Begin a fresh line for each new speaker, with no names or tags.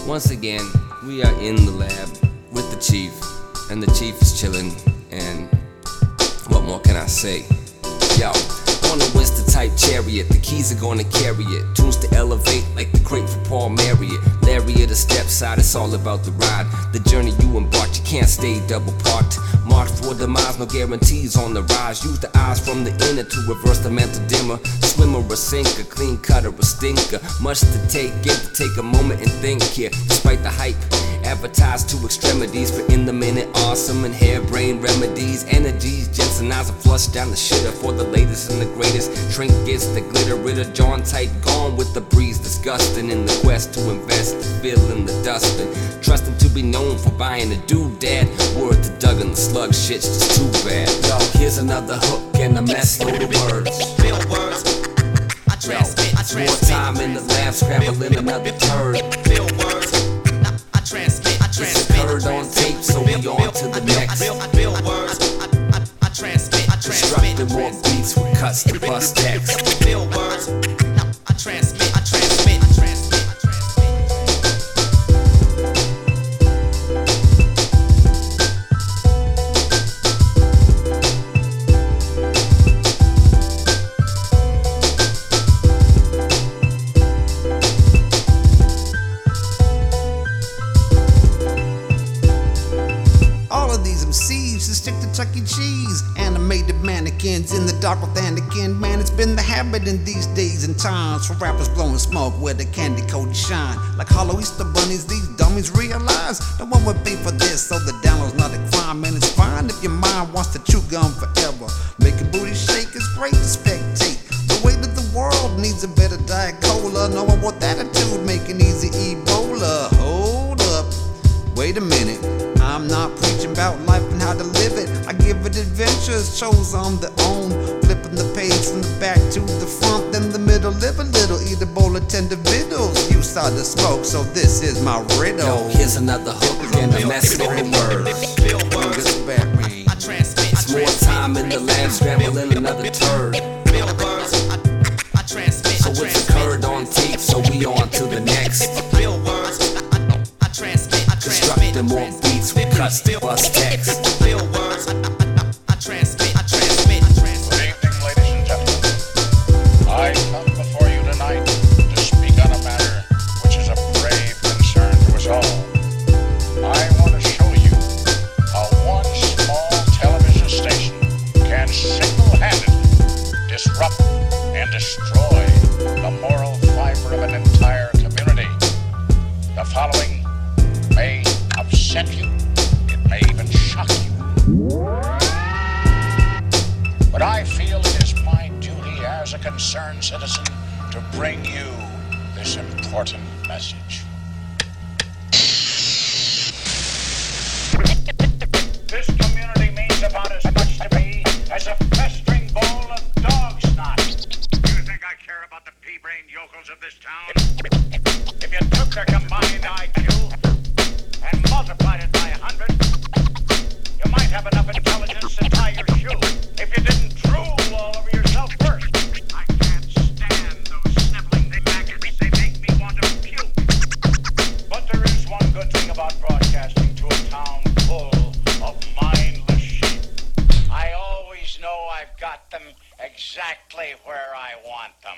Once again, we are in the lab with the chief, and the chief is chilling, and what more can I say? Yo, on a Winston type chariot, the keys are gonna carry it. Tunes to elevate like the crate for Paul Marriott. Larry at the step side, it's all about the ride. The journey you embarked, you can't stay double parked. March for demise, no guarantees on the rise. Use the eyes from the inner to reverse the mental dimmer. Swimmer or sinker, clean cutter or stinker. Much to take, give to take a moment and think here. Despite the hype, advertised to extremities for in the minute, awesome and harebrained remedies. Energies, Jensenizer flush down the shitter for the latest and the greatest. Trinkets, the glitter, ritter, John tight, gone with the breeze, disgusting in the quest to invest, the feel in the dustin'. Trusting to be known for buying a doodad. Word to Duggan, the slug shit's just too bad. Yo, here's another hook and a mess load of words.
Real words. I transmit.
More time in the lab, scrambling another turd.
Real words. I transmit.
It's occurred on tape, so we on to the next.
Real words. I transmit.
Constructing more beats with cuts to bust text.
Real words. I transmit.
MCs to stick to Chuck E. Cheese. Animated mannequins in the dark with Anakin. Man, it's been the habit in these days and times for rappers blowing smoke where the candy coated shine. Like hollow Easter bunnies, these dummies realize no one would pay for this, so the download's not a crime. And it's fine if your mind wants to chew gum forever. Making booty shake is great to spectate. The weight of the world needs a better Diet Cola. No one with attitude making easy Ebola. Hold up, wait a minute. I'm not preaching about life and how to live it. I give it adventures, shows on their own. Flipping the page from the back to the front, then the middle. Live a little, eat a bowl of tender victuals. You saw the smoke, so this is my riddle.
Yo, here's another hook and a mess of words. It's more time in the lab, scrambling another turd. So it's occurred on tape, so we on to the next. Constructing more beats with cuts to bust text.
Real words. I transmit.
Good evening, ladies and gentlemen. I come before you tonight to speak on a matter which is of grave concern to us all. I want to show you how one small television station can single-handedly disrupt and destroy the moral fiber of an entire community. The following may upset you, it may even shock you. But I feel it is my duty as a concerned citizen to bring you this important message. This community means about as much to me as a festering bowl of dog snot. You think I care about the pea-brained yokels of this town? If you took their combined IQ and multiplied it by 100, you might have enough intelligence to tie your shoe if you didn't drool all over yourself first. I can't stand those sniveling maggots. They make me want to puke. But there is one good thing about broadcasting to a town full of mindless sheep. I always know I've got them exactly where I want them.